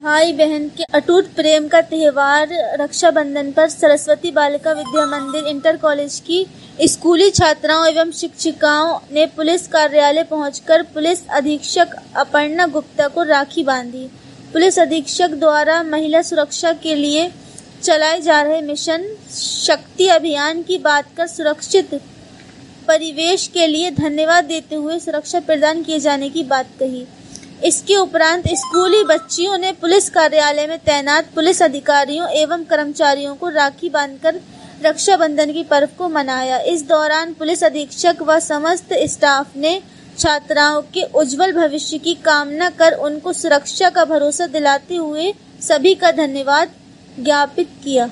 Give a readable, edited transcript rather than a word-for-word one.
भाई बहन के अटूट प्रेम का त्योहार रक्षाबंधन पर सरस्वती बालिका विद्या मंदिर इंटर कॉलेज की स्कूली छात्राओं एवं शिक्षिकाओं ने पुलिस कार्यालय पहुंचकर पुलिस अधीक्षक अपर्णा गुप्ता को राखी बांधी। पुलिस अधीक्षक द्वारा महिला सुरक्षा के लिए चलाए जा रहे मिशन शक्ति अभियान की बात कर सुरक्षित परिवेश के लिए धन्यवाद देते हुए सुरक्षा प्रदान किए जाने की बात कही। इसके उपरांत स्कूली बच्चियों ने पुलिस कार्यालय में तैनात पुलिस अधिकारियों एवं कर्मचारियों को राखी बांधकर रक्षाबंधन की पर्व को मनाया। इस दौरान पुलिस अधीक्षक व समस्त स्टाफ ने छात्राओं के उज्जवल भविष्य की कामना कर उनको सुरक्षा का भरोसा दिलाते हुए सभी का धन्यवाद ज्ञापित किया।